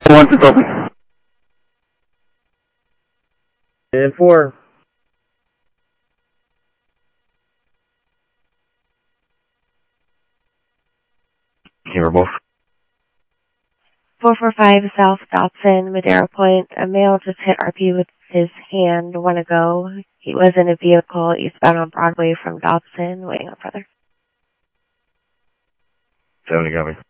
Once it's open. And 4. Here, both. 445 South Dobson, Madera Point. A male just hit RP with his hand. Want to go. He was in a vehicle eastbound on Broadway from Dobson, waiting up further. 70 copy.